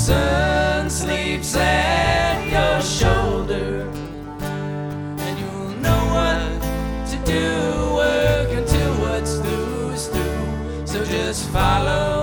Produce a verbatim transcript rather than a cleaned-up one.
sun sleeps at your shoulder, and you'll know what to do. Work until what's through is through. So just follow